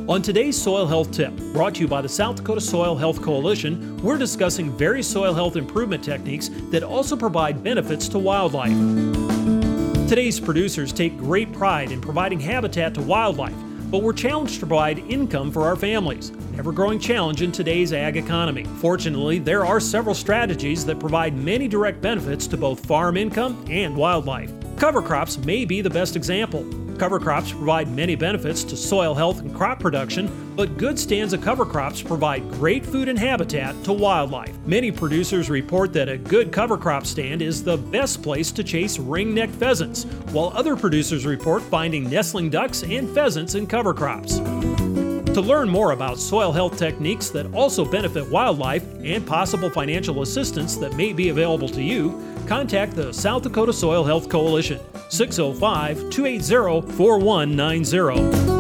On today's Soil Health Tip, brought to you by the South Dakota Soil Health Coalition, we're discussing various soil health improvement techniques that also provide benefits to wildlife. Today's producers take great pride in providing habitat to wildlife, but we're challenged to provide income for our families, an ever-growing challenge in today's ag economy. Fortunately, there are several strategies that provide many direct benefits to both farm income and wildlife. Cover crops may be the best example. Cover crops provide many benefits to soil health and crop production, but good stands of cover crops provide great food and habitat to wildlife. Many producers report that a good cover crop stand is the best place to chase ring-necked pheasants, while other producers report finding nestling ducks and pheasants in cover crops. To learn more about soil health techniques that also benefit wildlife and possible financial assistance that may be available to you, contact the South Dakota Soil Health Coalition, 605-280-4190.